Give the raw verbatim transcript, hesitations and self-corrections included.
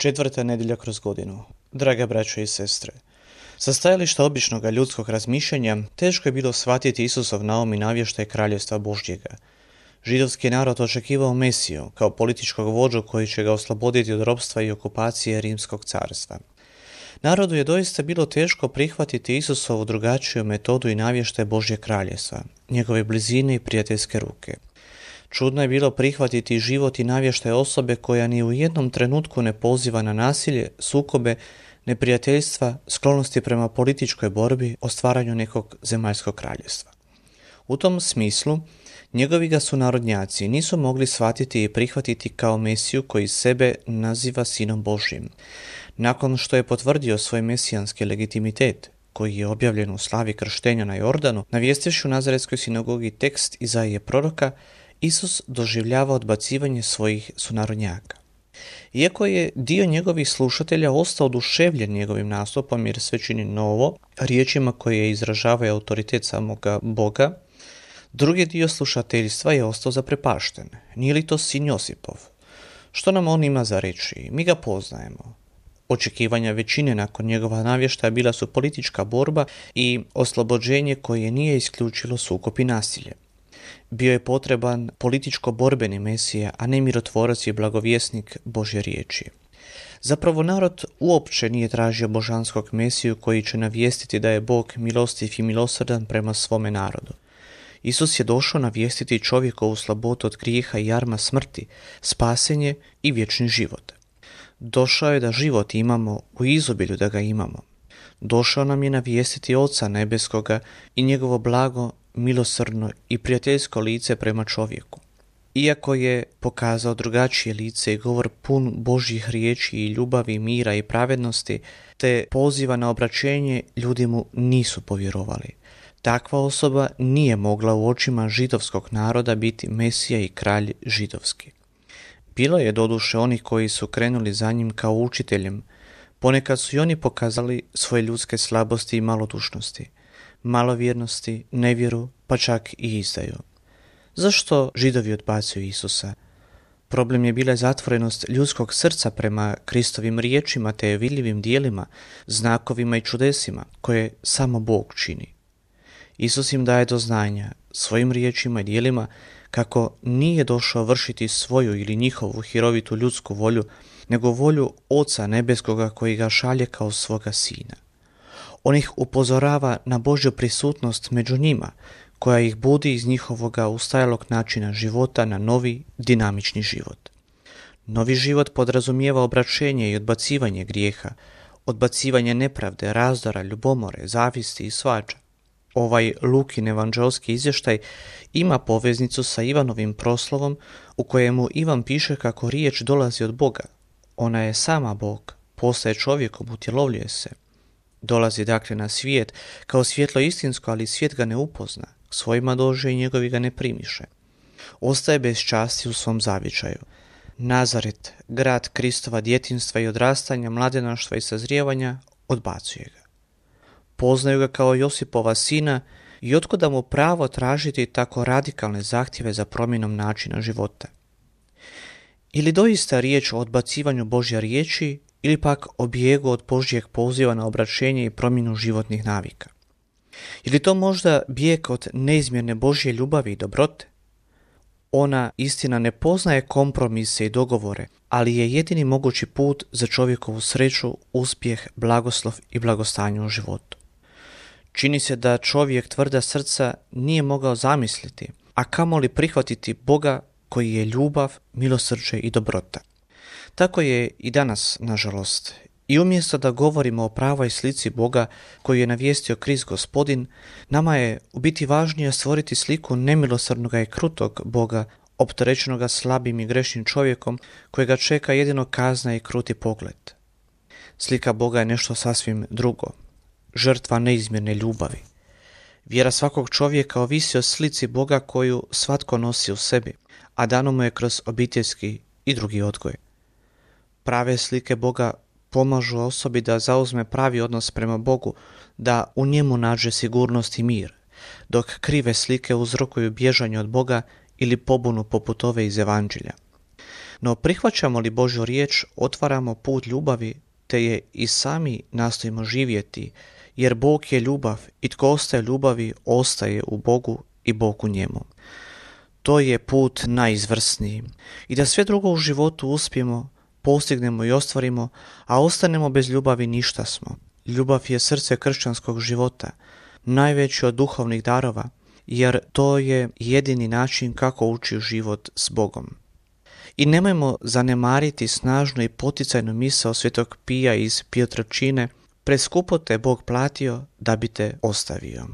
Četvrta nedjelja kroz godinu. Drage braćo i sestre, sa stajališta običnog ljudskog razmišljanja teško je bilo shvatiti Isusov naum i navještaj kraljevstva Božjega. Židovski narod očekivao Mesiju kao političkog vođu koji će ga osloboditi od ropstva i okupacije Rimskog carstva. Narodu je doista bilo teško prihvatiti Isusovu drugačiju metodu i navještaj Božje kraljevstva, njegove blizine i prijateljske ruke. Čudno je bilo prihvatiti život i navještaj osobe koja ni u jednom trenutku ne poziva na nasilje, sukobe, neprijateljstva, sklonosti prema političkoj borbi o stvaranju nekog zemaljskog kraljevstva. U tom smislu, njegovi ga sunarodnjaci nisu mogli shvatiti i prihvatiti kao Mesiju koji sebe naziva Sinom Božjim. Nakon što je potvrdio svoj mesijanski legitimitet, koji je objavljen u slavi krštenja na Jordanu, navijestivši u Nazaretskoj sinagogi tekst Izaije proroka, Isus doživljava odbacivanje svojih sunarodnjaka. Iako je dio njegovih slušatelja ostao oduševljen njegovim nastupom jer sve čini novo, riječima koje izražavaju autoritet samoga Boga, drugi dio slušateljstva je ostao zaprepašten. Nije li to sin Josipov? Što nam on ima za reći? Mi ga poznajemo. Očekivanja većine nakon njegova navještaja bila su politička borba i oslobođenje koje nije isključilo sukob i nasilje. Bio je potreban političko-borbeni Mesija, a ne mirotvorac i blagovjesnik Božje riječi. Zapravo narod uopće nije tražio božanskog Mesiju koji će navijestiti da je Bog milostiv i milosrdan prema svome narodu. Isus je došao navijestiti čovjekovu slobodu od grijeha i jarma smrti, spasenje i vječni život. Došao je da život imamo u izobilju da ga imamo. Došao nam je navijestiti Oca nebeskoga i njegovo blago, milosrdno i prijateljsko lice prema čovjeku. Iako je pokazao drugačije lice i govor pun Božjih riječi i ljubavi, mira i pravednosti, te poziva na obraćenje, ljudi mu nisu povjerovali. Takva osoba nije mogla u očima židovskog naroda biti Mesija i kralj židovski. Bilo je doduše onih koji su krenuli za njim kao učiteljem. Ponekad su i oni pokazali svoje ljudske slabosti i malodušnosti, malovjernosti, nevjeru, pa čak i izdaju. Zašto Židovi odbacuju Isusa? Problem je bila zatvorenost ljudskog srca prema Kristovim riječima te vidljivim dijelima, znakovima i čudesima koje samo Bog čini. Isus im daje do znanja svojim riječima i dijelima kako nije došao vršiti svoju ili njihovu hirovitu ljudsku volju, nego volju Oca nebeskoga koji ga šalje kao svoga sina. On ih upozorava na Božju prisutnost među njima, koja ih budi iz njihovoga ustajalog načina života na novi, dinamični život. Novi život podrazumijeva obraćenje i odbacivanje grijeha, odbacivanje nepravde, razdora, ljubomore, zavisti i svađa. Ovaj Lukin evanđelski izvještaj ima poveznicu sa Ivanovim proslovom u kojemu Ivan piše kako riječ dolazi od Boga. Ona je sama Bog, postaje čovjekom, utjelovljuje se. Dolazi dakle na svijet kao svjetlo istinsko, ali svijet ga ne upozna, k svojima dođe i njegovi ga ne primiše. Ostaje bez časti u svom zavičaju. Nazaret, grad Kristova djetinjstva i odrastanja, mladenaštva i sazrijevanja, odbacuje ga. Poznaju ga kao Josipova sina i otkuda mu pravo tražiti tako radikalne zahtjeve za promjenom načina života. Ili doista riječ o odbacivanju Božje riječi ili pak o bijegu od Božjeg poziva na obraćenje i promjenu životnih navika. Ili to možda bijeg od neizmjerne Božje ljubavi i dobrote? Ona, istina, ne poznaje kompromise i dogovore, ali je jedini mogući put za čovjekovu sreću, uspjeh, blagoslov i blagostanje u životu. Čini se da čovjek tvrda srca nije mogao zamisliti, a kamoli prihvatiti Boga koji je ljubav, milosrđe i dobrota. Tako je i danas, nažalost. I umjesto da govorimo o pravoj slici Boga koju je navijestio Krist Gospodin, nama je u biti važnije stvoriti sliku nemilosrdnoga i krutog Boga, opterećenoga slabim i grešnim čovjekom kojega čeka jedino kazna i kruti pogled. Slika Boga je nešto sasvim drugo. Žrtva neizmjerne ljubavi. Vjera svakog čovjeka ovisi o slici Boga koju svatko nosi u sebi, a dano mu je kroz obiteljski i drugi odgoj. Prave slike Boga pomažu osobi da zauzme pravi odnos prema Bogu, da u njemu nađe sigurnost i mir, dok krive slike uzrokuju bježanje od Boga ili pobunu poput ove iz Evanđelja. No prihvaćamo li Božju riječ, otvaramo put ljubavi, te je i sami nastojimo živjeti, jer Bog je ljubav i tko ostaje ljubavi, ostaje u Bogu i Bog u njemu. To je put najizvrsniji. I da sve drugo u životu uspijemo, postignemo i ostvarimo, a ostanemo bez ljubavi, ništa smo. Ljubav je srce kršćanskog života, najveći od duhovnih darova, jer to je jedini način kako ući u život s Bogom. I nemojmo zanemariti snažnu i poticajnu misao Svetog Pija iz Piotrčine: preskupo te Bog platio da bi te ostavio.